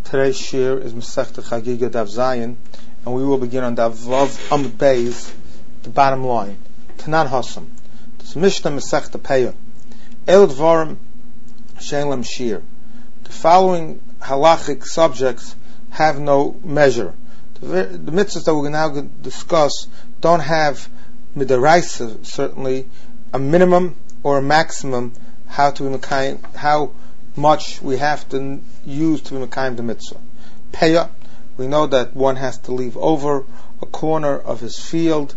Today's shir is Masechta Chagiga Daf Zayin, and we will begin on Daf Vav Amud Beis, the bottom line. Tanan Hasam. This Mishnah Masechta Peya. El Dvarim Shein Lem Shir. The following halachic subjects have no measure. The mitzvahs that we're now going to discuss don't have midaraisa, certainly, a minimum or a maximum how much we have to use to be mekayim the mitzvah. Peya, we know that one has to leave over a corner of his field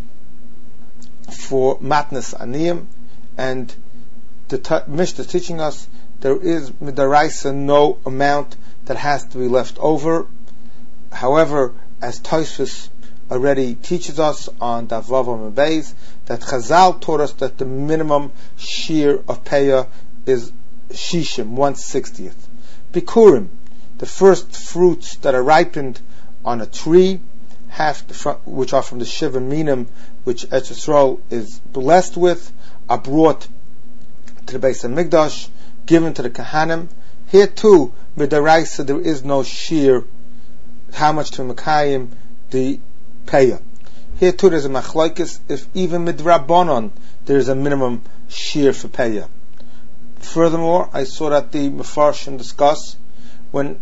for matnas aniyim, and the Mishnah is teaching us there is midaraisa no amount that has to be left over. However, as Tosfos already teaches us on Daf Vav Amud Beis, that Chazal taught us that the minimum shear of Peya is Shishim, 1/60th. Bikurim, the first fruits that are ripened on a tree, which are from the Shiva Minim, which Eretz Yisrael is blessed with, are brought to the Beis HaMikdash, given to the Kahanim. Here too, midaraisa, there is no shear, how much to Mekayim the Peya. Here too, there's a machlokes, if even midrabanon, there is a minimum shear for Peya. Furthermore, I saw that the Mefarshim discuss when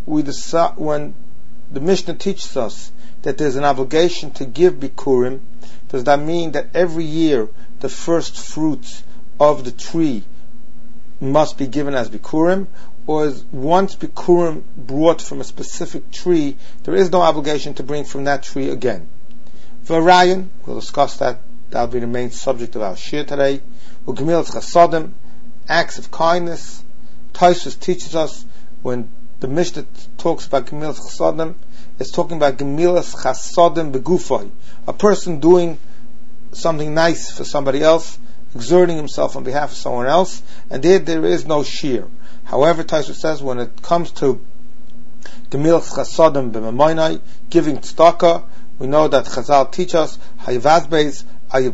the Mishnah teaches us that there's an obligation to give bikurim. Does that mean that every year the first fruits of the tree must be given as bikurim, or is once bikurim brought from a specific tree, there is no obligation to bring from that tree again? V'rayin, we'll discuss that. That'll be the main subject of our shir today. U'gemilas chasadim, acts of kindness. Tosfos teaches us when the Mishnah talks about gemilas chasadim, it's talking about gemilas chasadim begufay, a person doing something nice for somebody else, exerting himself on behalf of someone else, and there is no shear. However, Tosfos says when it comes to gemilas chasadim b'mamonai, giving tzedakah, we know that Chazal teach us hayivazbeis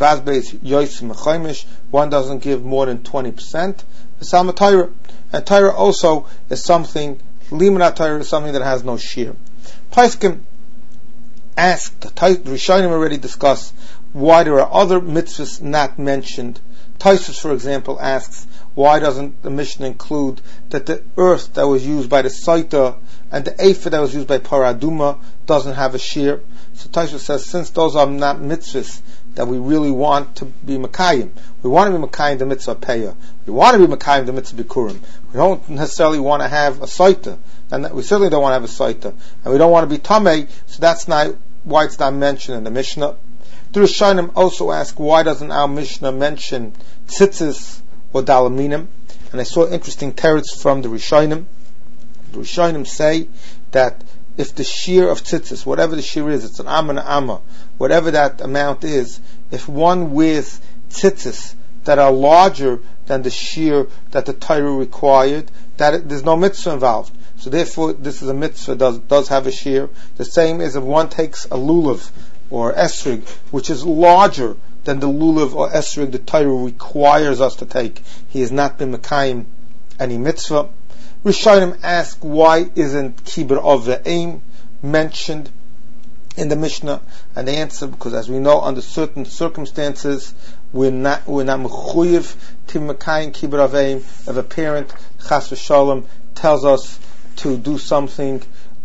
yoyis mechaimish, one doesn't give more than 20%. V'salma Torah, and Torah also is something, limanat Torah is something that has no shear. Paiskim asked, the Rishonim already discussed why there are other mitzvahs not mentioned. Tosfos, for example, asks why doesn't the Mishnah include that the earth that was used by the Saita and the Ephah that was used by Paraduma doesn't have a shear? So Tosfos says, since those are not mitzvahs that we really want to be Mekayim, we want to be Mekayim the mitzvah Peya, we want to be Mekayim the mitzvah Bikurim, we don't necessarily want to have a Saita, and we certainly don't want to have a Saita, and we don't want to be Tamei, so that's not why it's not mentioned in the Mishnah. The Rishonim also ask, why doesn't our Mishnah mention tzitzis or dalaminim? And I saw interesting teretz from the Rishonim. The Rishonim say that if the shear of tzitzis, whatever the shear is, it's an amma and amma, whatever that amount is, if one wears tzitzis that are larger than the shear that the Torah required, there's no mitzvah involved. So therefore, this is a mitzvah, does have a shear. The same is if one takes a lulav or esrig, which is larger than the lulav or esrig the Torah requires us to take, he has not been mekayim any mitzvah. Rishonim ask, why isn't kibbur of the aim mentioned in the Mishnah? And they answer, because as we know, under certain circumstances, we're not mechuyev to mekayim kibbur of aim. If a parent, chas v'shalom, tells us to do something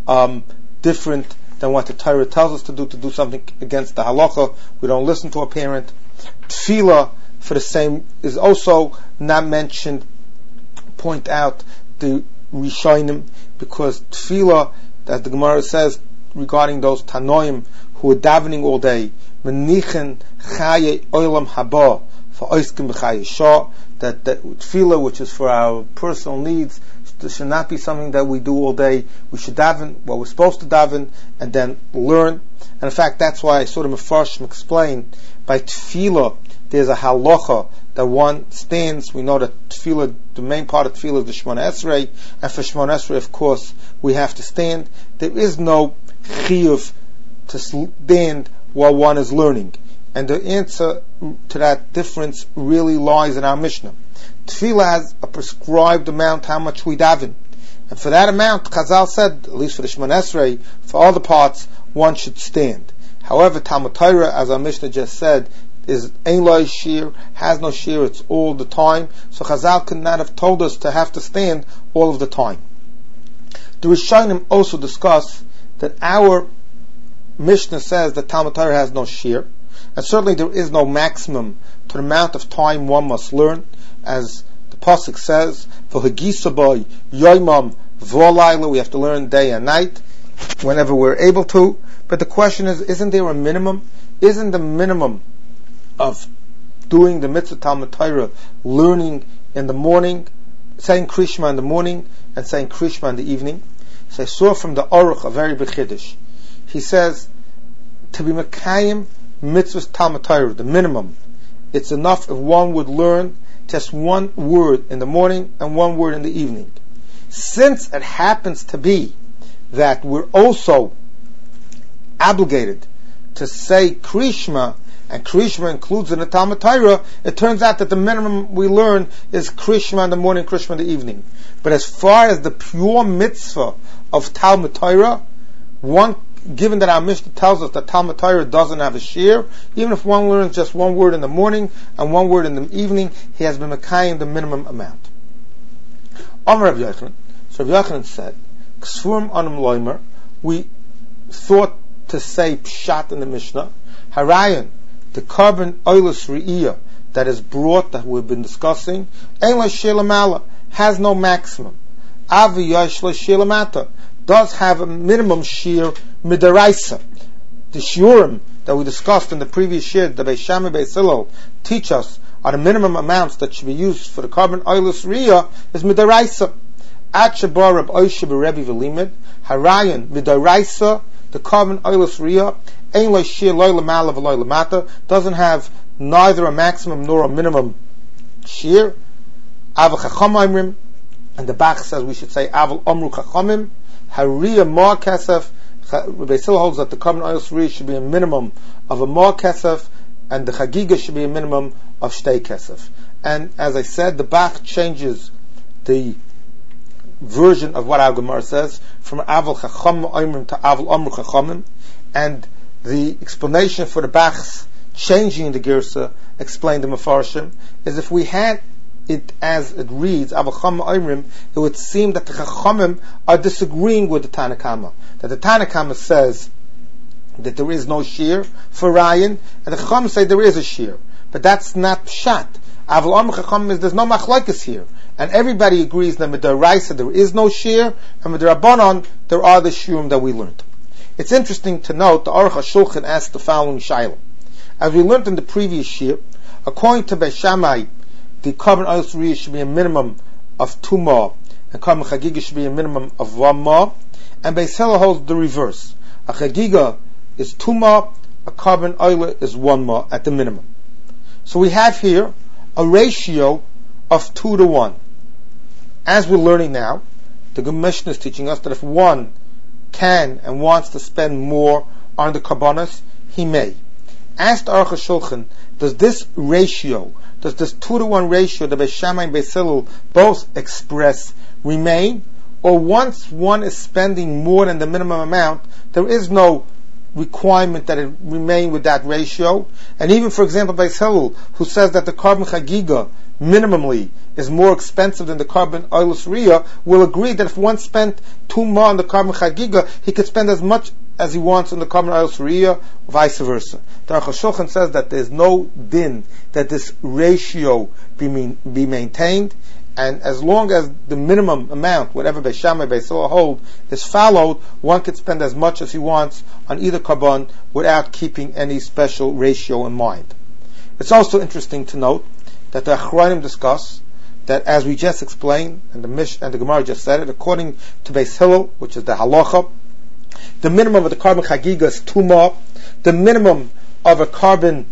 different than what the Torah tells us to do something against the halacha, we don't listen to a parent. Tefillah, for the same, is also not mentioned. Point out the Rishonim, because tefillah, that the Gemara says regarding those Tanoim who are davening all day, menichen chaye olam haba for oiskim b'chaye shah, that tefillah, which is for our personal needs, this should not be something that we do all day. We should daven what we're supposed to daven and then learn. And in fact, that's why I saw the Mefarshim explain by tefillah there's a halacha that one stands. We know that tefillah, the main part of tefillah is the Shemona Esrei, and for Shemona Esrei, of course, we have to stand. There is no chiyuv to stand while one is learning. And the answer to that difference really lies in our Mishnah. Tefillah has a prescribed amount how much we daven. And for that amount, Chazal said, at least for the Shemon Esrei, for all the parts, one should stand. However, Talmud Torah, as our Mishnah just said, is ein lo shir, has no shir, it's all the time. So Chazal could not have told us to have to stand all of the time. The Rishonim also discuss that our Mishnah says that Talmud Torah has no shir, and certainly there is no maximum to the amount of time one must learn, as the pasuk says, "V'hagisa boy yoymam v'olayla." We have to learn day and night whenever we're able to. But the question is, isn't there a minimum? Isn't the minimum of doing the mitzvah Talmud Torah learning in the morning, saying Krishma in the morning and saying Krishma in the evening? So I saw from the Aruch a very big chiddush. He says to be mekayim mitzvahs Talmud Torah, the minimum, it's enough if one would learn just one word in the morning and one word in the evening. Since it happens to be that we're also obligated to say Krishma, and Krishma includes in the Talmud Torah, it turns out that the minimum we learn is Krishma in the morning, Krishma in the evening. But as far as the pure mitzvah of Talmud Torah, given that our Mishnah tells us that Talmud Torah doesn't have a shir, even if one learns just one word in the morning and one word in the evening, he has been mekayim the minimum amount. Amar Rav Yochanan. So Rav Yochanan said, Ksfurim anum loimer, we thought to say pshat in the Mishnah, Harayan, the carbon oilus re'iyah that is brought, that we've been discussing, ein la shir lamala, has no maximum. Avi yash la shir lamata, does have a minimum shir midaraisa. The shiurim that we discussed in the previous shir, the Beis Shammai Beis Hillel, teach us are the minimum amounts that should be used for the carbon oilus re'iyah is midaraisa. At shabar Reb Oisha b'Rebbe v'limid, Harayan midaraisa, the carbon oilus re'iyah, ein lo shir loy lamala v'loy lamata, doesn't have neither a maximum nor a minimum shir. Aval chacham omrim, and the Bach says we should say aval omru chachamim. Hariya mar kesef. Rabbi Sil holds that the carbon oilus re'iyah should be a minimum of a mar kesef, and the chagiga should be a minimum of shtei kesef. And as I said, the Bach changes the version of what our Gemara says from aval chacham omrim to aval omru chachamim, and the explanation for the Bach's changing the Girsa, explained the Mefarshim, is if we had it as it reads, Aval Chacham Omrim, it would seem that the Chachamim are disagreeing with the Tanna Kama. That the Tanna Kama says that there is no shir for Ryan, and the Chachamim say there is a shir. But that's not Pshat. Aval Omrim Chachamim is there's no machlokes here. And everybody agrees that with the Raisa there is no shir, and with the Rabbanon there are the shirim that we learned. It's interesting to note the Aruch HaShulchan asked the following shaila. As we learned in the previous shir, according to Beis Shammai, the carbon oilus re'iyah should be a minimum of 2 ma, and carbon chagiga should be a minimum of 1 ma, and Beis Hillel holds the reverse. A chagiga is 2 ma, a carbon oilus is 1 ma at the minimum. So we have here a ratio of 2 to 1. As we're learning now, the Mishnah is teaching us that if one can and wants to spend more on the karbanos, he may. Asked Aruch HaShulchan, does this ratio, does this 2 to 1 ratio that Beis Shammai and Beis Hillel both express remain? Or once one is spending more than the minimum amount, there is no requirement that it remain with that ratio? And even, for example, Beis Hillel, who says that the carbon chagiga minimally is more expensive than the carbon oilus re'iyah, will agree that if one spent 2 ma on the carbon chagiga, he could spend as much as he wants on the carbon oilus re'iyah, vice versa. The Aruch HaShulchan says that there is no din that this ratio be maintained, and as long as the minimum amount, whatever Beis Shammai Beis Hillel hold, is followed, one could spend as much as he wants on either carbon without keeping any special ratio in mind. It's also interesting to note that the Achronim discuss that, as we just explained, and the Gemara just said it, according to Beis Hillel, which is the halacha, the minimum of the carbon chagiga is 2 ma. The minimum of a carbon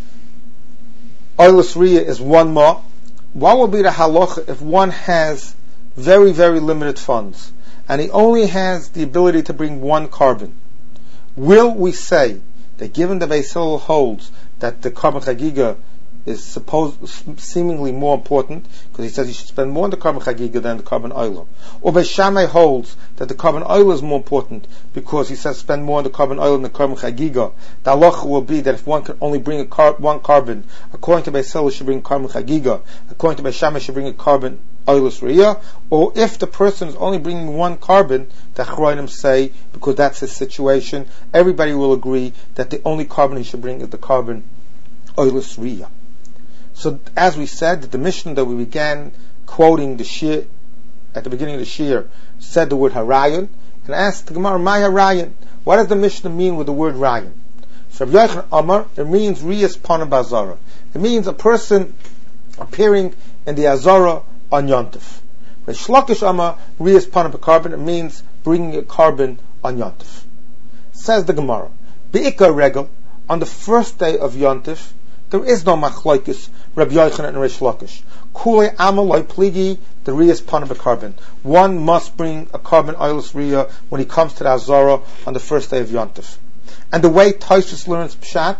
oilus re'iyah is 1 ma. What will be the halacha if one has very, very limited funds and he only has the ability to bring 1 carbon? Will we say that given the Beis Hillel holds that the carbon chagiga is seemingly more important, because he says you should spend more on the carbon chagiga than the carbon oil. Or Beis Shammai holds that the carbon oil is more important, because he says spend more on the carbon oil than the carbon chagiga. The halacha will be that if one can only bring one carbon, according to Beis Hillel should bring carbon chagiga, according to Beis Shammai should bring a carbon oilus riyah, or if the person is only bringing one carbon, the Chachamim say, because that's his situation, everybody will agree that the only carbon he should bring is the carbon oilus riyah. So, as we said, the Mishnah that we began quoting the shir at the beginning of the shir said the word harayan, and asked the Gemara, "My harayan? What does the Mishnah mean with the word rayan?" So, Rabbi Yochanan Amar, it means riyas pana b'azara. It means a person appearing in the azara on Yontif. Reish Lakish Amar, riyas pana b'karbon. It means bringing a carbon on Yontif. Says the Gemara, Be'ikar regel, on the first day of Yontif, there is no machlokes Rabbi Yochanan and Reish Lakish. Kule amal loy pligi, the riyas pana b'karbon. One must bring a carbon oilus riyah when he comes to the Azara on the first day of Yontif. And the way Tosfos learns Pshat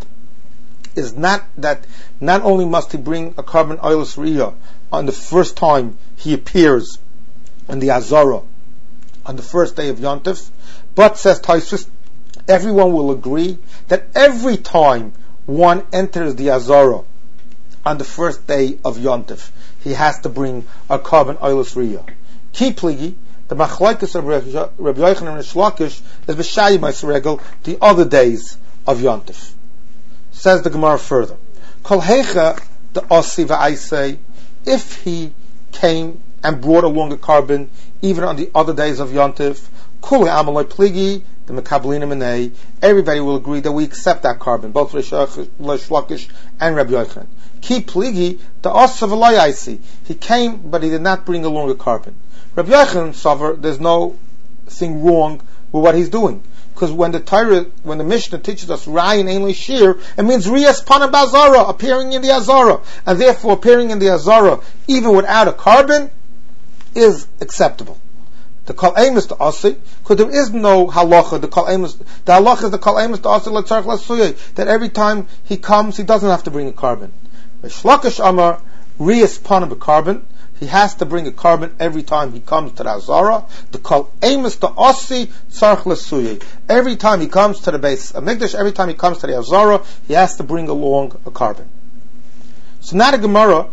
is not that not only must he bring a carbon oilus riyah on the first time he appears in the Azara on the first day of Yontif, but says Tosfos, everyone will agree that every time one enters the Azara on the first day of Yontif, he has to bring a carbon oilus riyah. Ki pligi, the machlokes of Rabbi Yochanan and Reish Lakish is b'shayim regel the other days of Yontif. Says the Gemara further, Kol hecha the osi v'aisei, if he came and brought along a carbon even on the other days of Yontif, kule amaloi pligi, the mekablina menei, everybody will agree that we accept that carbon, both Reish Lakish and Rabbi Yochanan. Ki pligi, the osa v'loi aisi, he came but he did not bring along a carbon. Rabbi Yochanan suffer, there's no thing wrong with what he's doing. Because when the Mishnah teaches us Rayin Ein Shir, it means Riyas Pana B'Azara, appearing in the Azara. And therefore appearing in the Azara, even without a carbon, is acceptable. The Kol Eimus to Asi, because there is no halacha, the halacha is the Kol Eimus to Asi L'tzarech L'Suyeh, that every time he comes, he doesn't have to bring a carbon. Reish Lakish Amar, Riyas Pana B'Karbon, he has to bring a carbon every time he comes to the Azara. The Kol Eimus to Asi Tzarech L'Suyeh. Every time he comes to the Beis Hamikdash, every time he comes to the Azara, he has to bring along a carbon. So now the Gemara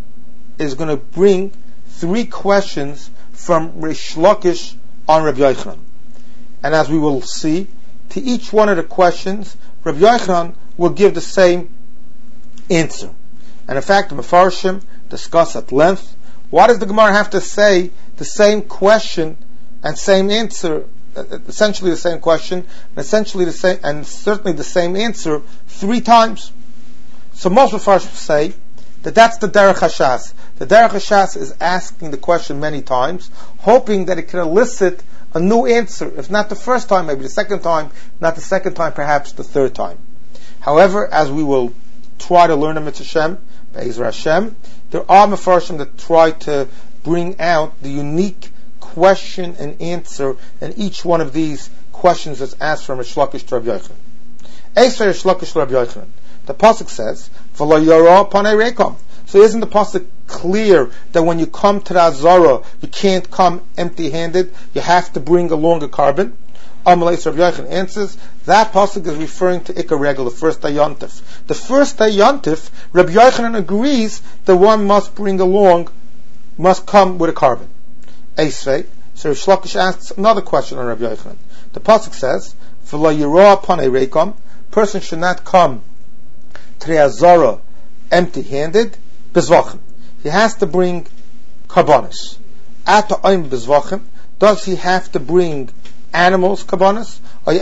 is going to bring 3 questions from Reish Lakish on Rabbi Yochanan. And as we will see, to each one of the questions, Rabbi Yochanan will give the same answer. And in fact, the Mefarshim discuss at length, what does the Gemara have to say the same question and same answer, essentially the same question, and essentially the same, and certainly the same answer 3 times? So most Mefarshim say that that's the Derech HaShas. The Derech HaShas is asking the question many times, hoping that it can elicit a new answer. If not the first time, maybe the second time, not the second time, perhaps the third time. However, as we will try to learn a Mitzvah Hashem, Be'ezra Hashem, there are Mefarshim that try to bring out the unique question and answer in each one of these questions that's asked from Reish Lakish to Rabbi Yochanan. Eisvei Reish Lakish to Rabbi Yochanan. The pasuk says, "V'lo yora panei rekom." So isn't the pasuk clear that when you come to the Azara, you can't come empty-handed? You have to bring along a carbon. Amalei Rabbi Yochanan answers, that pasuk is referring to Ikar Regel, the first day Yontif. The first day Yontif, Rabbi Yochanan agrees that one must come with a carbon. Eisvei, so Reish Lakish asks another question on Rabbi Yochanan. The pasuk says, "V'lo yira panei rekom," person should not come to the Azara empty-handed. Bezvachim, he has to bring karbonis. At the oim bezvachim, does he have to bring animals karbonis?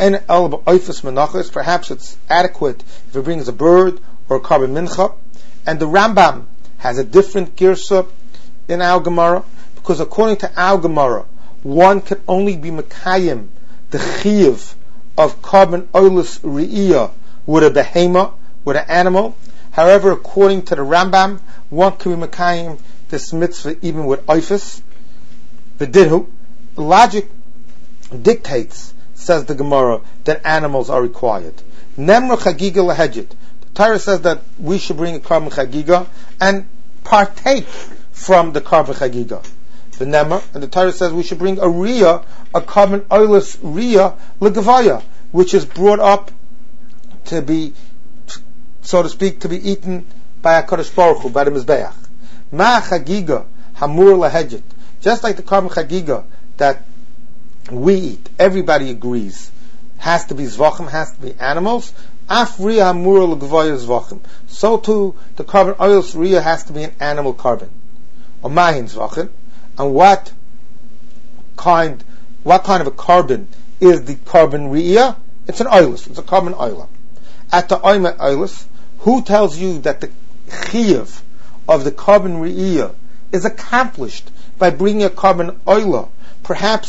Perhaps it's adequate if he brings a bird or a carbon mincha. And the Rambam has a different girsa in our Gemara, because according to our Gemara, one can only be mekayim the chiyuv of carbon oilus re'iyah with a behema, with an animal. However, according to the Rambam, one can be mekayim this mitzvah even with oifus. The dinhu, logic dictates, says the Gemara, that animals are required. Nemra chagiga lahedjit. The Torah says that we should bring a carbon chagiga and partake from the carbon chagiga. The Nemer, and the Torah says we should bring a riyah, a carbon oilus riyah, legavaya, which is brought up to be, so to speak, to be eaten by HaKadosh Baruch Hu, by the Mizbeach. Ma chagiga hamur lahedjet. Just like the carbon chagiga that we eat, everybody agrees, has to be zvachim, has to be animals. Af riyah hamur legavaya zvachim. So too, the carbon oilus riyah has to be an animal carbon. Or mahin zvachim. And what kind of a carbon is the carbon riyah? It's an oilus. It's a carbon oilah. At the oimet oilus, who tells you that the chiyuv of the carbon riyah is accomplished by bringing a carbon oilah? Perhaps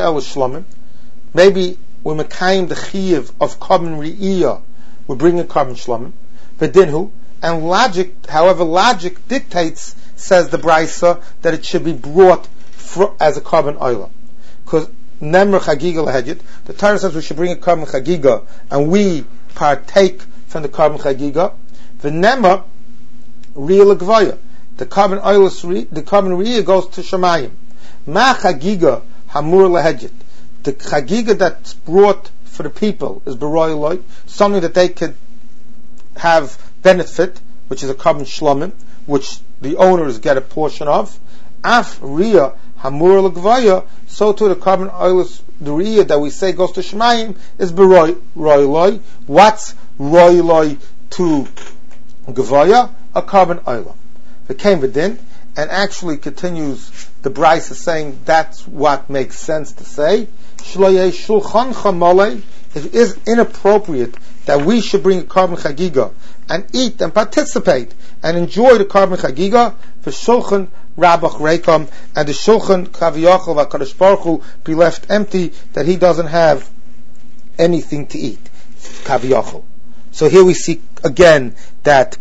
maybe we're mekayim the chiyuv of carbon riyah, we're bringing carbon shlomim. V'dinhu, and logic, however, logic dictates, says the Brisa, that it should be brought as a carbon oilah. Because Nemr Chagiga Lahedjit, the Torah says we should bring a carbon Chagiga, and we partake from the carbon Chagiga. The Nemr Riyah Legvaya, the carbon oilus, the carbon Riyah goes to Shemayim. Ma Chagiga Hamur Lahedjit, the Chagiga that's brought for the people is Beroy, something that they could have benefit, which is a carbon shlomim, which the owners get a portion of. Af riyah hamur legvaya, so too the carbon oilus, the riyah that we say goes to Shemayim, is beroy. What's roy to gvaya? A carbon oilah. It came within, and actually continues, the Bryce is saying that's what makes sense to say. Shloyei shulchan chamolei, it is inappropriate that we should bring a carbon chagiga and eat and participate and enjoy the carbon chagiga for shulchan rabach reikam, and the shulchan kaviyachol v'akadosh baruch hu be left empty, that he doesn't have anything to eat, kaviyachol. So here we see again that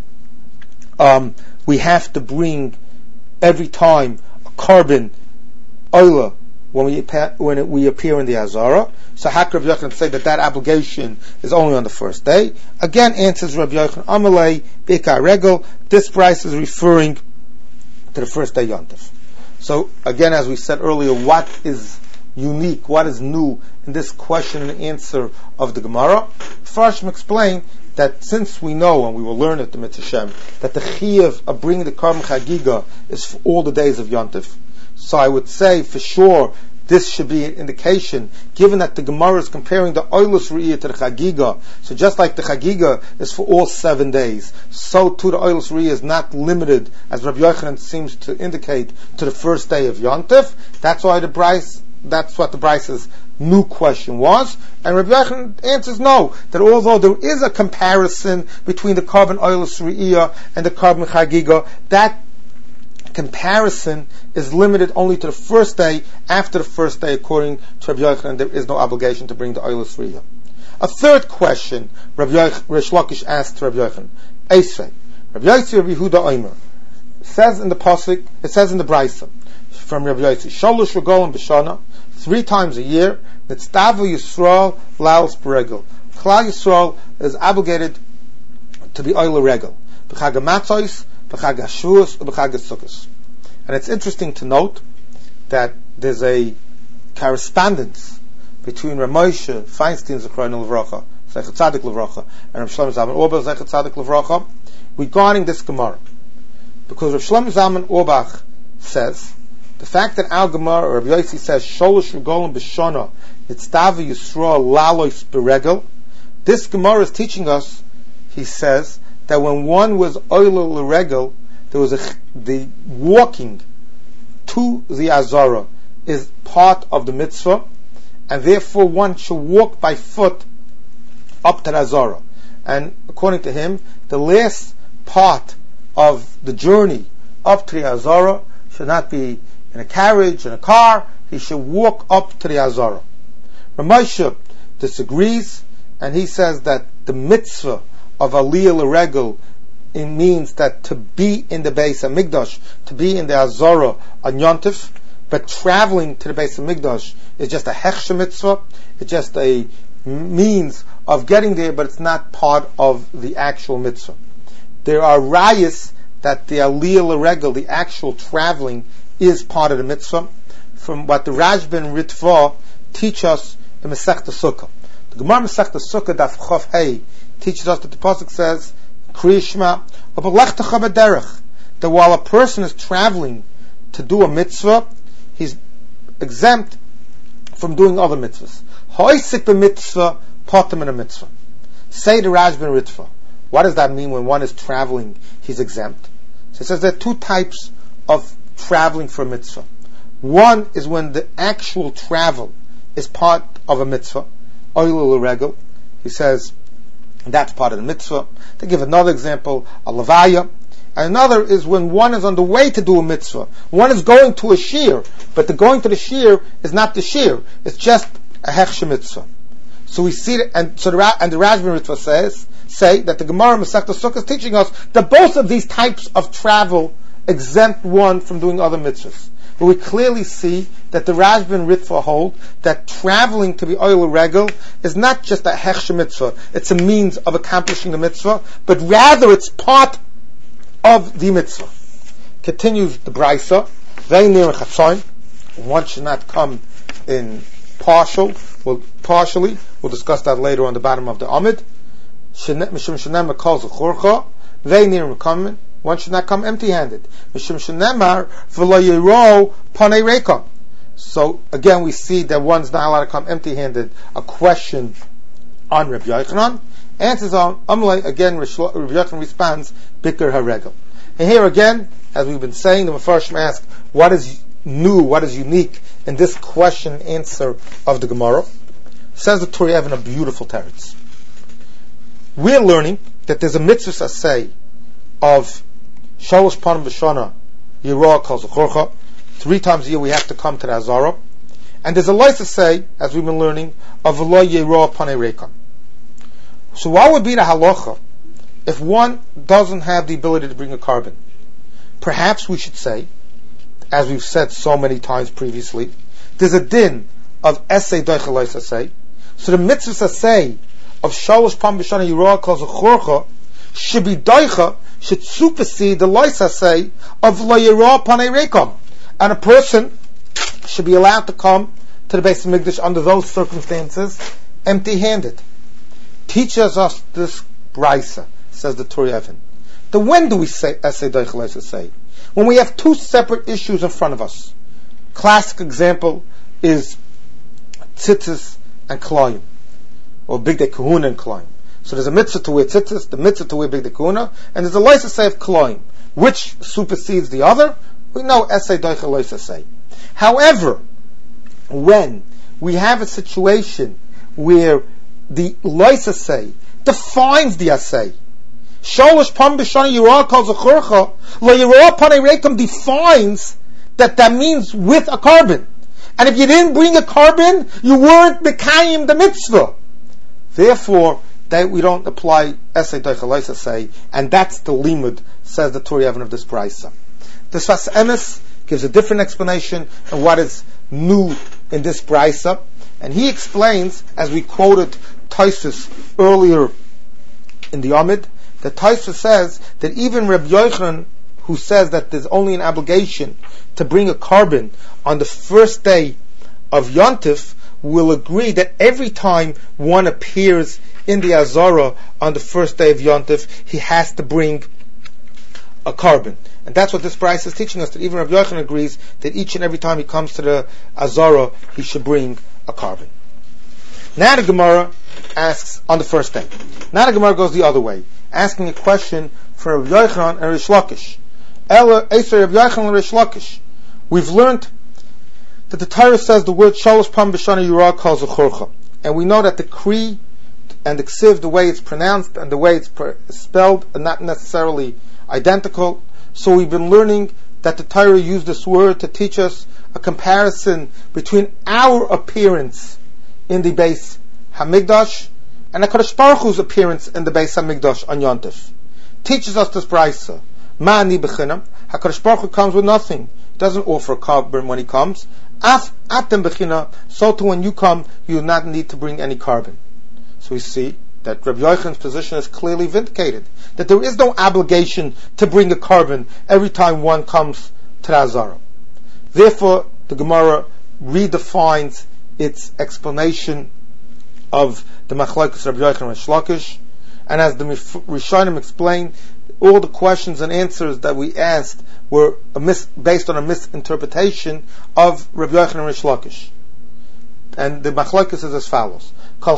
we have to bring every time a carbon oilah when we appear in the Azara. So Hak Rav Yochanan say that obligation is only on the first day. Again, answers Rav Yochanan Amalei Bikar Regel. This price is referring to the first day Yontif. So again, as we said earlier, what is unique, what is new in this question and answer of the Gemara? Farshim explained that since we know, and we will learn at the Mitzvah Shem, that the chiyuv of bringing the carbon chagiga is for all the days of Yontif, so I would say for sure this should be an indication, given that the Gemara is comparing the oilus riyah to the chagiga. So just like the chagiga is for all 7 days, so too the oilus riyah is not limited, as Rabbi Yochanan seems to indicate, to the first day of Yontif. That's what the Bryce's new question was. And Rabbi Yochanan answers no, that although there is a comparison between the carbon oilus riyah and the carbon chagiga, that comparison is limited only to the first day. After the first day, according to Rabbi Yochanan, there is no obligation to bring the oilus riyah. A third question Rish Lakish asked to Rabbi Yochanan, Eisrei, Rabbi Yossi Rabbi Yehuda Omer, says in the pasuk, it says in the Brisa from Rabbi Yossi, Shalosh Regolim B'Shana, 3 times a year, Nitztavu Yisrael Laos Beregel. Klal Yisrael is obligated to be oil regel. B'Chag HaMatzos, B'Chag HaShavuos, B'Chag HaSukkos. And it's interesting to note that there's a correspondence between Rav Moshe Feinstein Zechron Levracha, Zechat Tzadik Levracha, and Rav Shlomo Zalman Auerbach Zechat Tzadik Levracha regarding this Gemara. Because Rav Shlomo Zalman Auerbach says, the fact that Al Gemara, or Rabbi Yossi says, Sholosh Regolim B'Shana, Nitztavu Yisrael Lalos Beregel, this Gemara is teaching us, he says, that when one was oil l'regel, there was the walking to the Azara is part of the mitzvah, and therefore one should walk by foot up to the Azara. And according to him, the last part of the journey up to the Azara should not be in a carriage, in a car. He should walk up to the Azara. Rav Moshe disagrees, and he says that the mitzvah of Aliyah L'Regel, it means that to be in the Beis HaMikdash, to be in the Azara on Yontif, but traveling to the Beis HaMikdash is just a Hechsher mitzvah, it's just a means of getting there, but it's not part of the actual mitzvah. There are rayas that the aliyah l'regel, the actual traveling, is part of the mitzvah, from what the Rashba and Ritva teach us in Masechta Sukkah. The Gemara Masechta Sukkah Daf Chof Hey teaches us that the pasuk says, Kriya Shema, that while a person is traveling to do a mitzvah, he's exempt from doing other mitzvahs. Hoisik b'mitzvah, potem in a mitzvah. Say the Rashba and Ritva. What does that mean when one is traveling, he's exempt? So it says there are two types of traveling for a mitzvah. One is when the actual travel is part of a mitzvah, oil l'regel. He says that's part of the mitzvah. To give another example, a levaya. And another is when one is on the way to do a mitzvah. One is going to a shir, but the going to the shir is not the shir. It's just a hechshe mitzvah. So we see that, and the Rashba Ritva say that the Gemara Masechta Sukkah is teaching us that both of these types of travel exempt one from doing other mitzvahs. But we clearly see that the Rashba and Ritva hold that traveling to be oil regel is not just a hechshe mitzvah, it's a means of accomplishing the mitzvah, but rather it's part of the mitzvah. Continues the Braisa, very near Chatzain. One should not come in partially. We'll discuss that later on the bottom of the Amid. Very near coming. One should not come empty-handed. So again, we see that one's not allowed to come empty-handed. A question on Reb Yochanan. Answers on Amalei. Again, Reb Yochanan responds, Biker Haregel. And here again, as we've been saying, the Mefarshim ask, what is new, what is unique in this question and answer of the Gemara? Says the Torah in a beautiful teretz. We're learning that there's a mitzvah say of Shalosh Panim B'Shana Yirah Kol Zechorcha. 3 times a year we have to come to the Azara. And there's a license say, as we've been learning, of V'lo Yirah Panei Reikam. So what would be the halacha if one doesn't have the ability to bring a carbon? Perhaps we should say, as we've said so many times previously, there's a din of Esei Doicha Loisa say. So the mitzvah say of Shalosh Panim B'Shana Yirah Kol Zechorcha should be Doicha, should supersede the Loisa say of Lo Yirah Panei Reikam. And a person should be allowed to come to the Beis Hamikdash under those circumstances empty-handed. Teaches us this Braisa, says the Torah Evan. Then when do we say Esei Doicha Loisa say? When we have 2 separate issues in front of us. Classic example is tzitzis and Klayim, or Bigdei Kahuna and Klayim. So there's a mitzvah to wear tzitzis, the mitzvah to wear Bigdei Kahuna, and there's a loisa say of Klayim. Which supersedes the other? We know Esei Doicha Loisa say. However, when we have a situation where the loisa say defines the asay, Shalosh Panim B'Shana Yirah Kol Zechorcha Lo Yirah Panei Reikam defines that means with a carbon. And if you didn't bring a carbon, you weren't Mekayim the mitzvah. Therefore, that we don't apply Esei Doicha Loisa say, and that's the limud, says the Torah Evan of this Braisa. The Sfas Emes gives a different explanation of what is new in this Braisa, and he explains, as we quoted Tosfos earlier in the Amid, that Tosfos says that even Reb Yochanan, who says that there's only an obligation to bring a carbon on the first day of Yontif, will agree that every time one appears in the Azara on the first day of Yontif, he has to bring a carbon. And that's what this Braisa is teaching us, that even Rav Yochanan agrees that each and every time he comes to the Azara, he should bring a carbon. Now the Gemara asks on the first day. Now the Gemara goes the other way, asking a question for Rav Yochanan and Rish Lakish. We've learned that the Torah says the word Shalosh Panim B'Shana Yirah Kol Zechorcha, and we know that the Kri and the Ksiv, the way it's pronounced and the way it's spelled, are not necessarily identical. So we've been learning that the Torah used this word to teach us a comparison between our appearance in the Beis Hamikdash and HaKadosh Baruch Hu's appearance in the Beis Hamikdash on Yontif. Teaches us this Braisa. Ma'ani b'chinam. HaKadosh Baruch Hu comes with nothing. Doesn't offer a carbon when he comes. Af atem b'china. So too when you come, you do not need to bring any carbon. So we see that Rabbi Yochanan's position is clearly vindicated, that there is no obligation to bring a carbon every time one comes to the Azara. Therefore, the Gemara redefines its explanation of the Machlokes Rabbi Yochanan and Rish Lakish, and as the Rishonim explained, all the questions and answers that we asked were based on a misinterpretation of Rabbi Yochanan and Rish Lakish. And the Machlokes is as follows: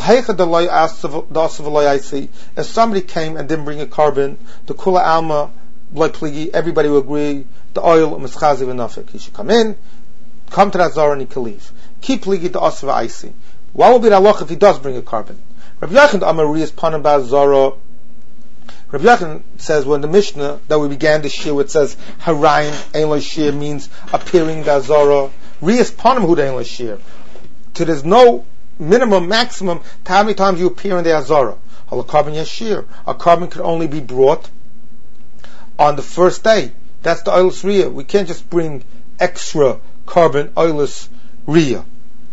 if somebody came and didn't bring a carbon, the Kula Alma, everybody will agree, the oil, Mischazi v'nafik. He should come to that Zara and he can leave. Keep pligi the Asav Aisi. What will be the halach if he does bring a carbon? Rabbi Yochanan Amari is Panim Baz Zara. Rabbi Yochanan says, when the Mishnah that we began this year, it says Harayim Ein Lo Shir means appearing the Zara. Riyas Panim Hu Ein Lo Shir. So there's no minimum, maximum to how many times you appear in the Azara. A carbon Yashir. A carbon can only be brought on the first day. That's the Oilus Riyah. We can't just bring extra carbon Oilus Riyah.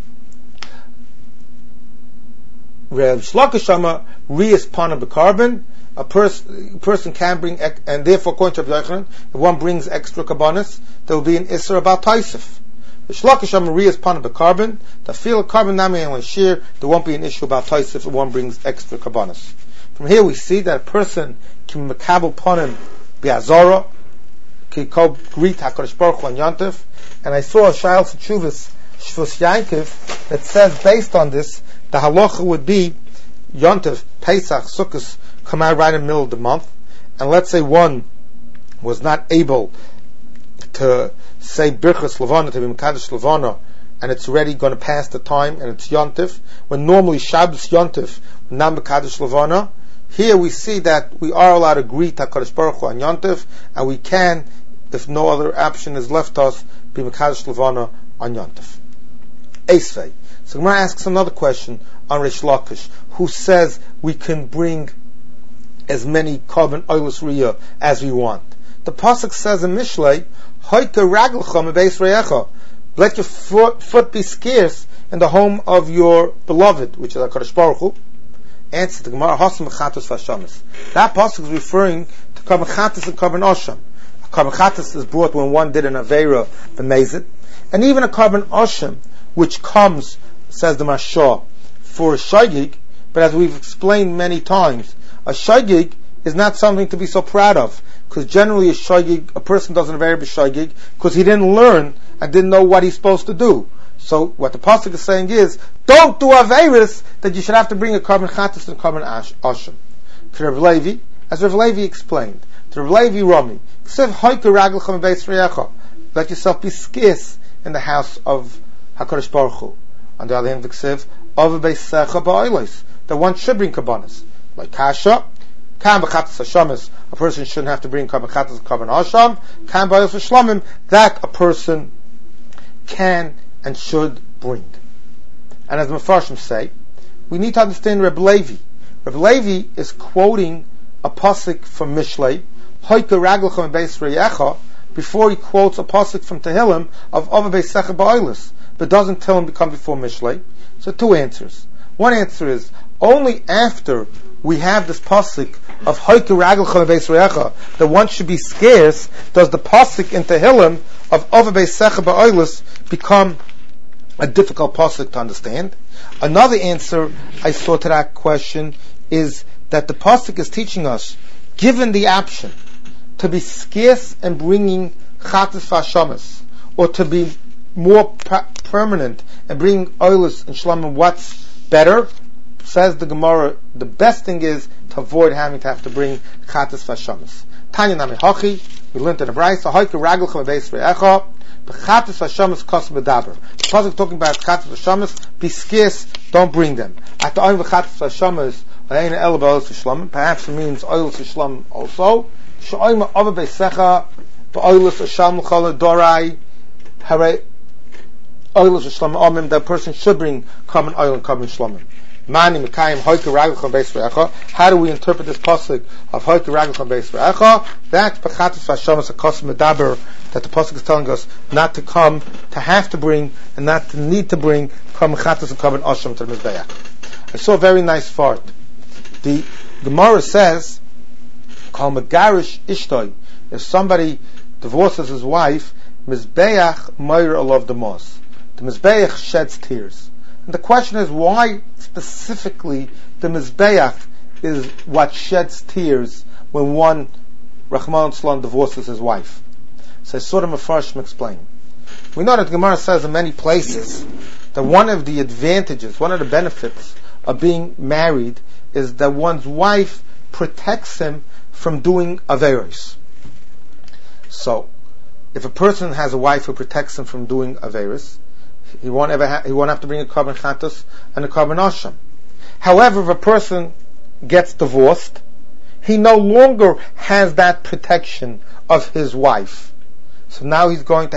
Rav Shlakashama Riyas Pana B'Carbon. A person can bring, and therefore according to Rabbi Yochanan, if one brings extra carbonis, there will be an Isser about Taisif. Shlakasham Riyas Pana B'Carbon. The feel carbon nami and shear, there won't be an issue about Taisif if one brings extra carbonis. From here we see that a person can mekabel panim bi'azara, can greet HaKadosh Baruch Hu on Yontif, and I saw a Shayal Sechuvas Shvus Yankov that says based on this, the halacha would be Yontif, Pesach, Sukkot come out right in the middle of the month, and let's say one was not able to say Birchas Levana, to be Mekadosh Levana, and it's already going to pass the time, and it's Yontif, when normally Shabbos Yontif, not Mekadosh Levana. Here we see that we are allowed to greet HaKadosh Baruch Hu on Yontif, and we can, if no other option is left us, be Mekadosh Levana on Yontif. Esvei. So Gemara asks another question on Rish Lakish, who says we can bring as many carbon oilus riyah as we want. The pasuk says in Mishlei, "Hoika raglcha mebeis reyecha." Let your foot be scarce in the home of your beloved, which is HaKadosh Baruch Hu. Answer the Gemara: Hasam mechatos vashamis. That pasuk is referring to carbon chatos and carbon osham. A carbon chatos is brought when one did an aveira b'mezid, and even a carbon osham, which comes, says the Mashah, for a shaygig. But as we've explained many times, a shaygig is not something to be so proud of, because generally a person doesn't aveira b'shaygig because he didn't learn and didn't know what he's supposed to do. So what the pasuk is saying is, don't do aveiros that you should have to bring a carbon chatos and carbon osham. To Rav Levi, as Rav Levi explained, to Rav Levi Rami, let yourself be scarce in the house of HaKadosh Baruch Hu. On the other hand, that one should bring kabbanas. Like kasha, kan b'chatas hashamis, a person shouldn't have to bring carbon chatas and carbon asham. Kan b'ayos v'shlamim, that a person can and should bring. And as the Mefarshim say, we need to understand Reb Levi. Reb Levi is quoting a pasuk from Mishlei, Hoika raglcha mebeis reyecha, before he quotes a pasuk from Tehillim of Ava Beisecha Ba'oilus, but doesn't tell him to come before Mishlei. So two answers. One answer is, only after we have this pasuk of Hoika raglcha mebeis reyecha, that one should be scarce, does the pasuk in Tehillim of Ava Beisecha Ba'oilus become a difficult pasuk to understand. Another answer I saw to that question is that the pasuk is teaching us, given the option to be scarce and bringing chatas v'ashamas, or to be more permanent and bringing oilus and shlamim, what's better? Says the Gemara, the best thing is to avoid having to have to bring chatas v'ashamas. Tanya nami hachi, we learned in the Brayso, hoika raglcha mebeis reyecha, Chatas v'shamas kos medaber. The pasuk talking about chatas v'shamas, be scarce, don't bring them. At the oil v'chatas v'shamas, ayin el ba'olos v'shlam, perhaps it means oils v'shlam also. She'oyma ova beisecha, ba'olos v'shlam l'chol dorai, hare oils v'shlam omim, that person should bring common oil and common shlamim. Mani mekayim hoika raglcha beis v'echa. How do we interpret this pasuk of hoika raglcha beis v'echa? That's b'chatas v'shamas kos medaber, that the pasuk is telling us not to come, to have to bring, and not to need to bring carbon chatas and carbon osham to the mizbeach. I saw a very nice fart. The Gemara says, Kal megarish ishtoi, if somebody divorces his wife, Mizbeach Meir Alav Demos. The Mizbeach sheds tears. And the question is, why specifically the Mizbeach is what sheds tears when one, Rahman Shalom, divorces his wife? So I saw the Mefarshim explain. We know that the Gemara says in many places that one of the advantages, one of the benefits of being married is that one's wife protects him from doing averos. So, if a person has a wife who protects him from doing averos, he won't have to bring a carbon chatos and a carbon asham. However, if a person gets divorced, he no longer has that protection of his wife. So now he's going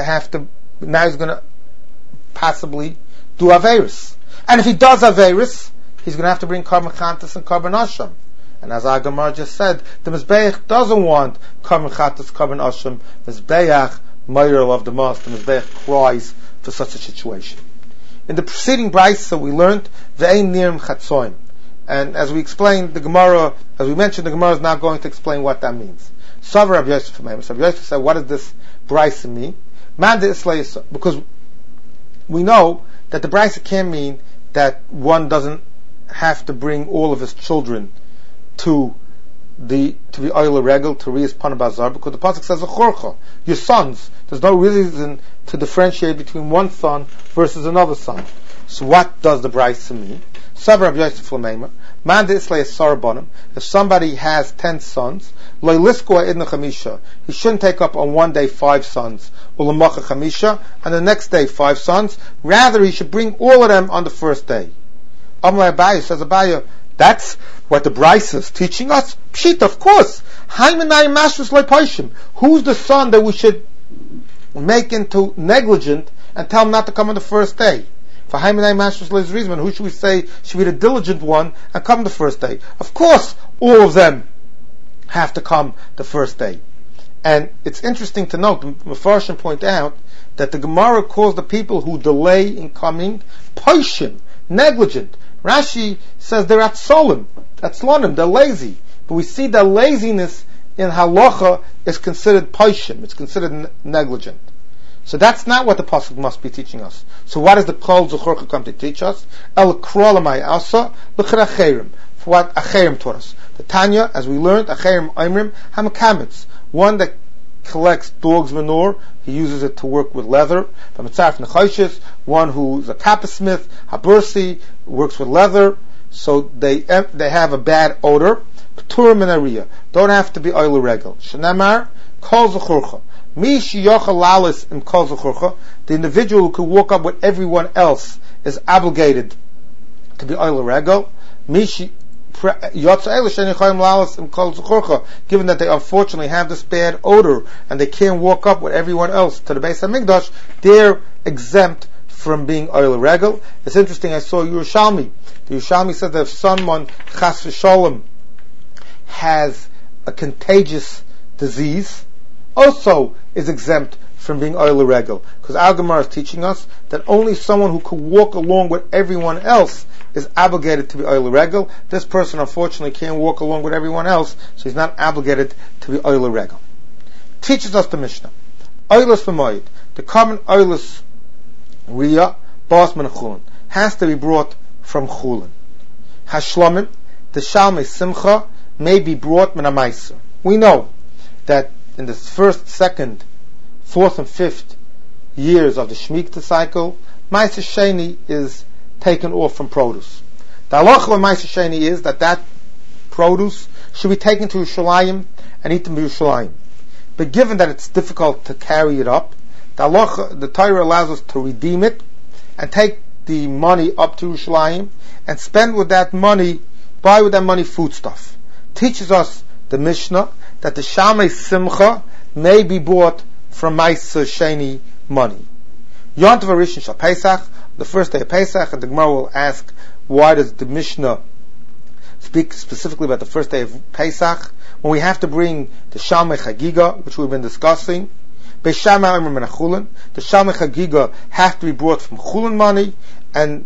to possibly do averos. And if he does averos, he's going to have to bring carbon chatos and carbon asham. And as our Gemara just said, the Mizbeach doesn't want carbon chatos, carbon asham. Mizbeach Meir of the Mas, the Mizbeach cries for such a situation. In the preceding brisa we learned ve'ein nirim chatzoim, and as we explained, the Gemara, as we mentioned, the Gemara is now going to explain what that means. Savar Rabbi Yosef from Rabbi Yosef said, what does this brisa mean? Man de islayis, because we know that the brisa can mean that one doesn't have to bring all of his children to be oil regel to Riyas Panabazar, because the pasuk says achorcha, your sons. There's no reason to differentiate between one son versus another son. So what does the brisa mean? Savar Rabbi Yosef Lameima, man de islay sarabonim. If somebody has 10 sons, lo liskua idna chamisha, he shouldn't take up on one day 5 sons, ulamacha chamisha, and the next day 5 sons. Rather, he should bring all of them on the first day. Amar Abaye says, Abaye, that's what the brisa is teaching us. Pshit, of course. Who's the son that we should make into negligent and tell him not to come on the first day? For who should we say should be the diligent one and come the first day? Of course, all of them have to come the first day. And it's interesting to note, the Mefarshim point out that the Gemara calls the people who delay in coming poishim, negligent. Rashi says they're at solim, that's slonim, they're lazy. But we see that laziness in halacha is considered poishim, it's considered negligent. So that's not what the pasuk must be teaching us. So what does the kol zuchorcha come to teach us? El krolamai asa l'chir acherim, for what acherim taught us. The Tanya, as we learned, acherim oimrim hamakamitz, one that collects dog's manure, he uses it to work with leather. One who's a coppersmith, habursi, works with leather, so they have a bad odor. P'turim minariya, don't have to be oil regel. Shenamar kol zechurcha, mi shiyochal lalis im kol zechurcha, the individual who could walk up with everyone else is obligated to be oil regel. Given that they unfortunately have this bad odor and they can't walk up with everyone else to the Beis HaMikdash, they're exempt from being oil regel. It's interesting, I saw Yerushalmi. The Yerushalmi said that if someone, chas v'sholem, has a contagious disease, also is exempt from being oil regel. Because Al Gemara is teaching us that only someone who could walk along with everyone else is obligated to be oil regel. This person unfortunately can't walk along with everyone else, so he's not obligated to be oil regel. Teaches us the Mishnah. Oilus b'moed, the common oilus riyah, bas min chulin, has to be brought from chulin. Hashlamim, the shalmei simcha, may be brought min ha-maiser. We know that in the first, second, fourth and fifth years of the Shemitah cycle, Maiser Sheni is taken off from produce. The halacha of Maiser Sheni is that produce should be taken to Yerushalayim and eaten by Yerushalayim. But given that it's difficult to carry it up, the Torah allows us to redeem it and take the money up to Yerushalayim and spend with that money, buy with that money foodstuff. Teaches us the Mishnah that the Shalmei Simcha may be bought from Maiser Sheni money. Yontav Rishon Shal Pesach, the first day of Pesach, and the Gemara will ask, why does the Mishnah speak specifically about the first day of Pesach, when we have to bring the Shalmei Chagiga, which we've been discussing. The Shalmei Chagiga have to be brought from Chulin money, and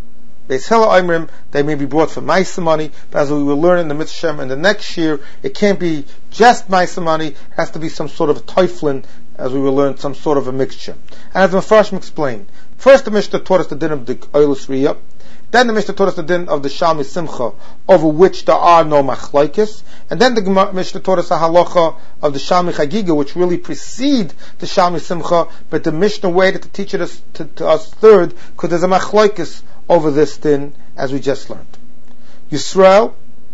Beis Hillel Oimrim, they may be brought for Maisa money, but as we will learn in the Mitzvah in the next year, it can't be just Maisa money, it has to be some sort of a teuflin, as we will learn, some sort of a mixture. And as the Mefarshim explained, first the Mishnah taught us the din of the Oilus Riyah, then the Mishnah taught us the din of the Shalmi Simcha, over which there are no machlaikis, and then the Mishnah taught us a halacha of the Shalmi Chagiga, which really precede the Shalmi Simcha, but the Mishnah waited to teach it to us third, because there's a machlaikis over this din, as we just learned. Yisrael,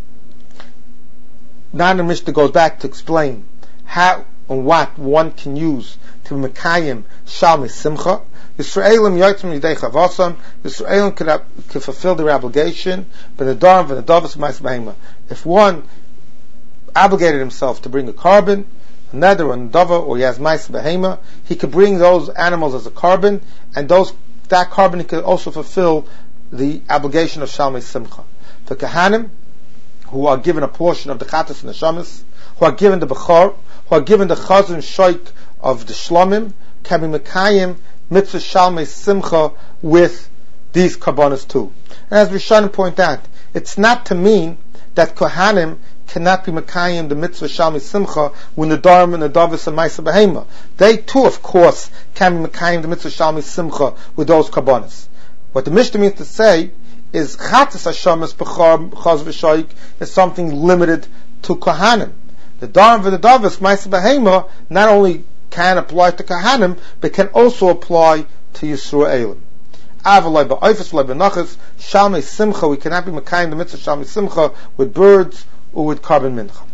now the Mishnah goes back to explain how and what one can use to Mekayim Shalmi Simcha. Yisraelim yotzim yidei chavosam. Yisraelim can fulfill their obligation. But the darm and the davos ma'is behema. If one obligated himself to bring a carbon, a nether or a dava, or he has ma'is behema, he could bring those animals as a carbon, and that carbon he could also fulfill the obligation of Shalmi Simcha. The Kahanim, who are given a portion of the Chatas and the Shamas, who are given the Bechor, who are given the Chazan Shoik of the Shlomim, can be Mekayim Mitzvah Shalmi Simcha with these Karbanos too. And as Rishonim point out, it's not to mean that Kohanim cannot be Mekayim the Mitzvah Shalmi Simcha when the Dharma and the Davis and Maisa Behema. They too, of course, can be Mekayim the Mitzvah Shalmi Simcha with those Karbanos. What the Mishnah means to say is Chatas Hashemas Bechor Chaz V'Shoik is something limited to Kohanim. The Dharma and the Davis Maisa Behema not only can apply to Kahanim, but can also apply to Yisraelim. Avalai ba'oifes v'lai b'nachas Shalmei Simcha, we cannot be Mekayim the Mitzvah Shalmei Simcha with birds or with carbon mincha.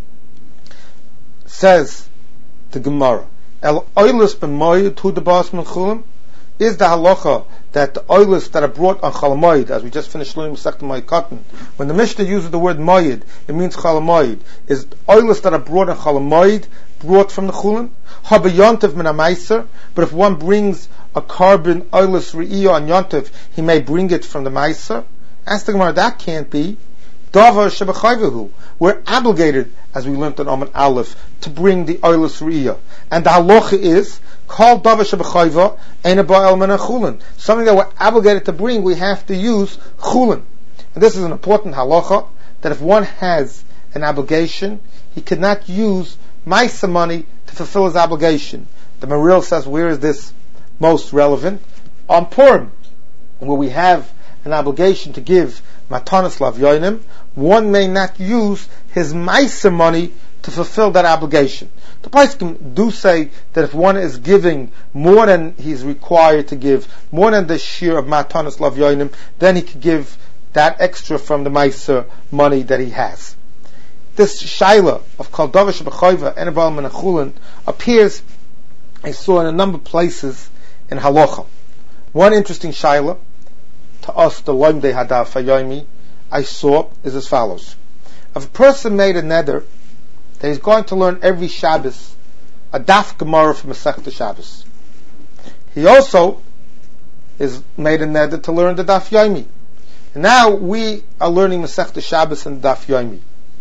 Says the Gemara, El oilus b'moyed hu de bas menchulim, is the halacha that the oilus that are brought on Chalamoid, as we just finished learning Masechta Moed Katan, when the Mishnah uses the word moyed, it means Chalamoid. Is oilus that are brought on Chalamoid brought from the Chulin? Habayontiv min ha-meiser, but if one brings a carbon oilus re'iyah on Yontiv, he may bring it from the meiser. Ask the Gemara, that can't be. Davar shebechayvehu, we're obligated, as we learned in Omen Aleph, to bring the oilus re'iyah. And the halacha is, called davar shebechayva, ein ba'el min ha-chulin. Something that we're obligated to bring, we have to use chulin. And this is an important halacha, that if one has an obligation, he cannot use Maisa money to fulfill his obligation. The Maril says, where is this most relevant? On Purim, where we have an obligation to give Matanas Lavyonim, one may not use his Maisa money to fulfill that obligation. The Poskim do say that if one is giving more than he's required to give, more than the share of Matanas Lavyonim, then he could give that extra from the Maisa money that he has. This shaila of Kol Davar Shebechayva and Ba'al Min HaChulin appears, I saw in a number of places in Halacha. One interesting shaila to us, the Loimdei Hadaf Hayomi, I saw is as follows: if a person made a neder that he's going to learn every Shabbos a Daf Gemara from Masechta Shabbos, he also is made a neder to learn the Daf Yomi. And now we are learning Masechta Shabbos and Daf Yomi.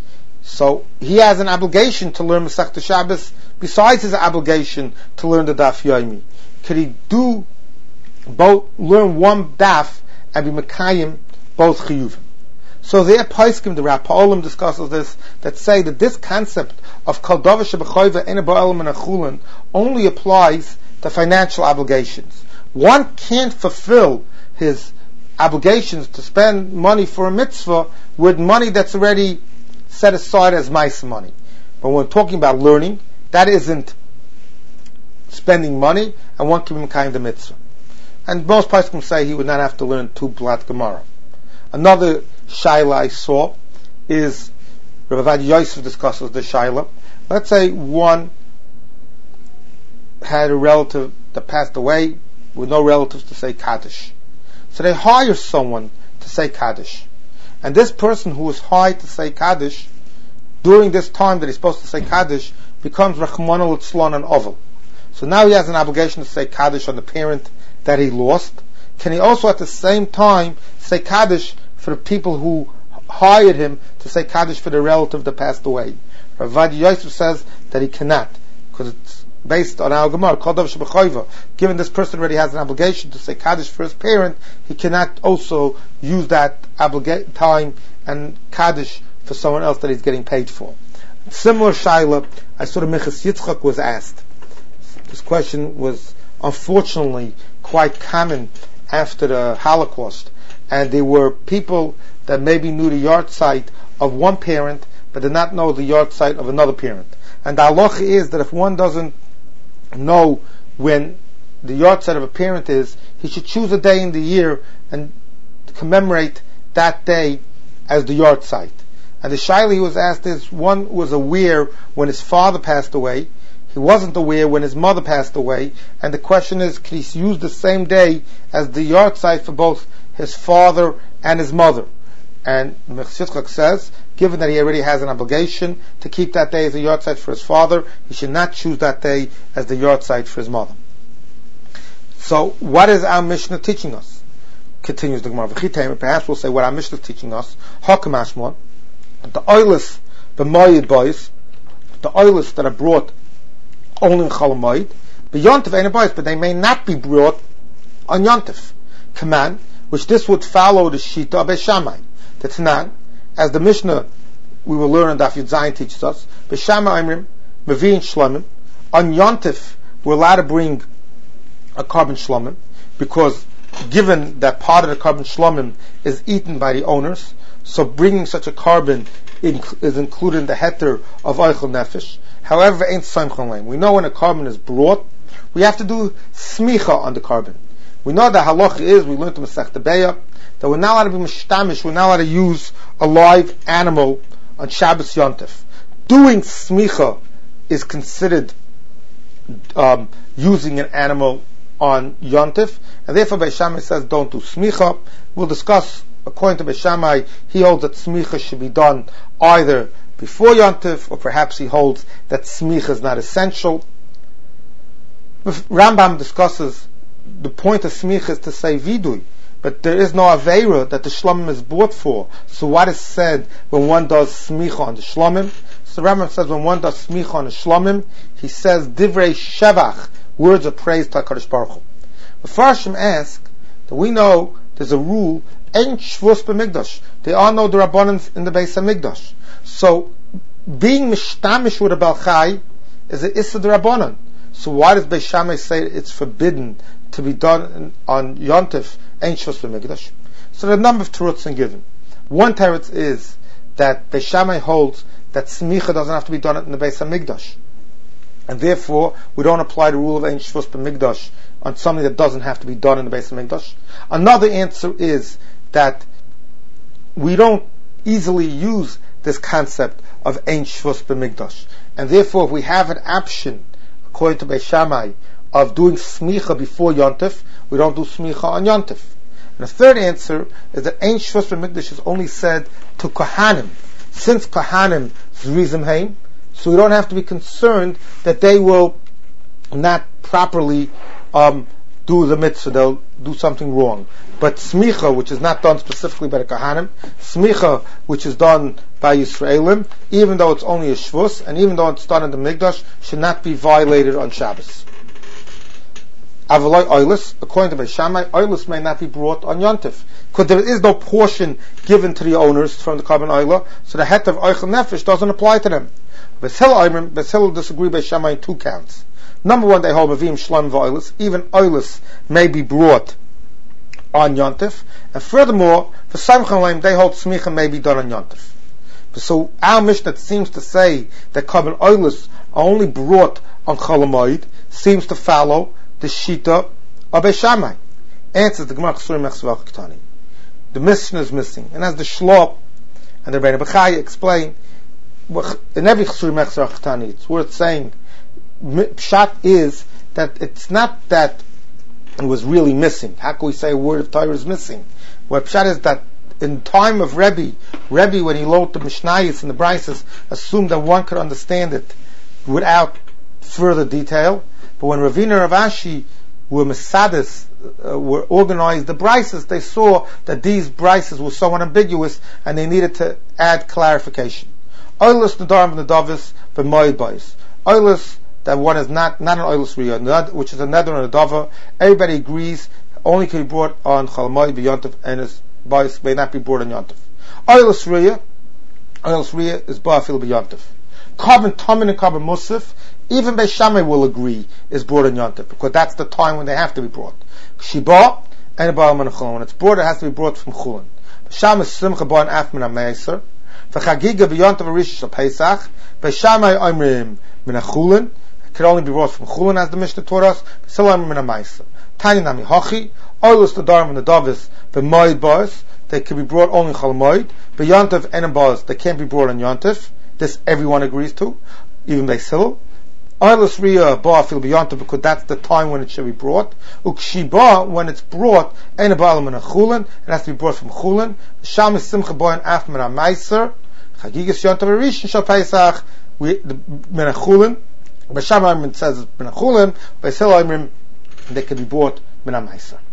So he has an obligation to learn Masechta Shabbos besides his obligation to learn the Daf Yomi. Could he do both, learn one Daf and be Mekayim both Chiyuvim? So there, Paiskim, the Rapa'olim discusses this, that say that this concept of Kol Davar Shebechayva Ein Ba'el Min HaChulin only applies to financial obligations. One can't fulfill his obligations to spend money for a mitzvah with money that's already set aside as Maisa money. But when we're talking about learning, that isn't spending money, and one can be Mekayim the mitzvah. And most Poskim say he would not have to learn two Blat Gemara. Another shaila I saw is, Rav Avad Yosef discusses the shaila. Let's say one had a relative that passed away with no relatives to say Kaddish. So they hire someone to say Kaddish. And this person who is hired to say Kaddish, during this time that he's supposed to say Kaddish, becomes Rachmana Litzlan and Ovel. So now he has an obligation to say Kaddish on the parent that he lost. Can he also at the same time say Kaddish for the people who hired him to say Kaddish for the relative that passed away? Rav Avad Yosef says that he cannot, because it's based on our Gemara, given this person already has an obligation to say Kaddish for his parent, he cannot also use that time and Kaddish for someone else that he's getting paid for. Similar shaila, I saw the Minchas Yitzchak was asked. This question was unfortunately quite common after the Holocaust, and there were people that maybe knew the yard site of one parent but did not know the yard site of another parent. And the halacha is that if one doesn't know when the yard site of a parent is, he should choose a day in the year and commemorate that day as the yard site. And the shaila he was asked is, one was aware when his father passed away, he wasn't aware when his mother passed away, and the question is, can he use the same day as the yard site for both his father and his mother? And Minchas Yitzchak says, given that he already has an obligation to keep that day as a yard site for his father, he should not choose that day as the yard site for his mother. So, what is our Mishnah teaching us? Continues the Gemara. Perhaps we'll say what our Mishnah is teaching us. Hakamashmon, the oilers, the moed boys, the oilers that are brought only in Chol Hamoed, beyond of any boys, but they may not be brought on Yontif. Command, which this would follow the Shita of Beis Shammai. The Tanan, as the Mishnah we will learn in Daf Yud Zayin teaches us, Beis Shammai Imrim, Mevi'in Shlomim, on Yontif we're allowed to bring a carbon Shlomim, because given that part of the carbon Shlomim is eaten by the owners, so bringing such a carbon is included in the heter of Eichel Nefesh. However, ain't Simchon Leim. We know when a carbon is brought, we have to do smicha on the carbon. We know that halacha is, we learned to Masechta Beya, that we're not allowed to be mishtamish, we're not allowed to use a live animal on Shabbos Yontif. Doing smicha is considered using an animal on Yontif, and therefore Beis Shammai says don't do smicha. We'll discuss, according to Beis Shammai, he holds that smicha should be done either before Yontif, or perhaps he holds that smicha is not essential. Rambam discusses the point of smicha is to say vidui, but there is no aveira that the shlomim is bought for. So what is said when one does smicha on the shlomim? So Rambam says when one does smicha on the shlomim, he says divrei shevach, words of praise to HaKadosh Baruch Hu. The Farshim ask that we know there's a rule, ein shvus b'mikdash. There are no derabbanans in the Beis HaMikdash. So being mishtamish with a balchai is an issa derabbanan. So why does Beis Shammai say it's forbidden to be done on Yontif, ein shvus b'mikdash? So there are a number of terutzim given. One teretz is that Beis Shammai holds that smicha doesn't have to be done in the Beis HaMikdash, and therefore we don't apply the rule of ein shvus b'mikdash on something that doesn't have to be done in the Beis HaMikdash. Another answer is that we don't easily use this concept of ein shvus b'mikdash, and therefore if we have an option, according to Beis Shammai, of doing smicha before Yontif, we don't do smicha on Yontif. And the third answer is that ein shvus b'mikdash is only said to Kohanim. Since Kohanim zrizim heim, so we don't have to be concerned that they will not properly do the mitzvah, they'll do something wrong. But smicha, which is not done specifically by the Kohanim, smicha, which is done by Yisraelim, even though it's only a shvus, and even though it's done in the Mikdash, should not be violated on Shabbos. Avaloi oilus, according to Beis Shammai, oilus may not be brought on Yontif, because there is no portion given to the owners from the carbon oiler, so the het of Eichel Nefesh doesn't apply to them. Beis Hillel disagree Beis Shammai in two counts. Number one, they hold Mavim Shlom v'oilus, even oilus may be brought on Yontif, and furthermore, for Simchon Leim, they hold smicha may be done on Yontif. So our Mishnah seems to say that carbon oilus are only brought on Chol Hamoed, seems to follow the Shita of Beis Shammai. Answers the Gemara Chsurim Mechsavach Ketani. The Mishnah is missing, and as the Shlop and the Rebbeinu Bechai explain, in every Chsurim Mechsavach Ketani, it's worth saying, Pshat is that it's not that it was really missing. How can we say a word of Torah is missing? What Pshat is that in time of Rebbe, when he loaded the Mishnayos and the Brises, assumed that one could understand it without further detail. But when Ravina and Rav Ashi were Mesadis, were organized the Brises, they saw that these Brises were somewhat ambiguous and they needed to add clarification. Oilus Nadarim Nadavis B'moed Bois. Oilus that one is not an oilus riyah, which is a neder and a dava. Everybody agrees only can be brought on Chol Hamoed b'Yontif, and his boys may not be brought on Yontif. Oilus riyah is ba'afil b'Yontif. Carbon Tamin and carbon Musaf, even Beis Shammai will agree, is brought on Yontif, because that's the time when they have to be brought. Shiba and Baal Min Chulin. When it's brought, it has to be brought from Chulin. Sham is Simcha Ba and Af Min HaMeiser. V'chagiga b'Yontif Arish Shal Pesach. Beis Shammai Oimrim Min HaChulin. It can only be brought from Chulin, as the Mishnah taught us. V'Salam Min HaMeiser. Tani Nami Hachi. Oilus the Darim and the Davis. V'Moed Bars. They can be brought only in Chol Hamoed. B'Yontif and Bars. They can't be brought on Yontif. This everyone agrees to, even Beis Hillel. Oilus riyah ba'afil b'Yontif, because that's the time when it should be brought. Ukshiba, when it's brought, ein ba'al min chulin, it has to be brought from chulin. Sham is simcha ba'in af min ha'meiser. Chagigas Yontif Rishon shal Pesach, min chulin. B'Sham says min chulin. Beis Hillel they can be brought min ha'meiser.